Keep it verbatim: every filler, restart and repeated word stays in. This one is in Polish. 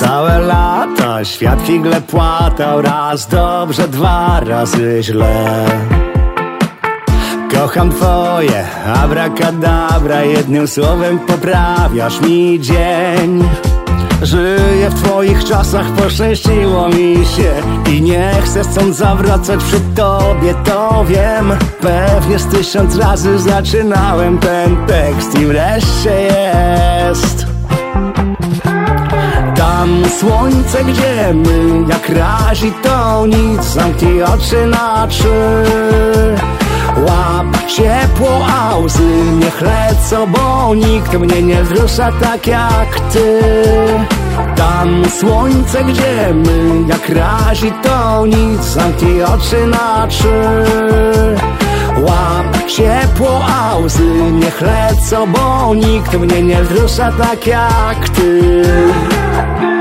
Całe lata świat figle płatał, raz dobrze, dwa razy źle. Kocham twoje abracadabra, jednym słowem poprawiasz mi dzień. Żyję w twoich czasach, poszczęściło mi się i nie chcę stąd zawracać przy tobie, to wiem. Pewnie z tysiąc razy zaczynałem ten tekst i wreszcie jest. Tam słońce, gdzie my, jak razi to nic, zamknij oczy na trzy. Łap ciepło, a łzy niech lecą, bo nikt mnie nie wzrusza tak jak ty. Tam słońce, gdzie my, jak razi to nic, zamknij oczy na trzy. Łap ciepło, a łzy niech lecą, bo nikt mnie nie wzrusza tak jak ty.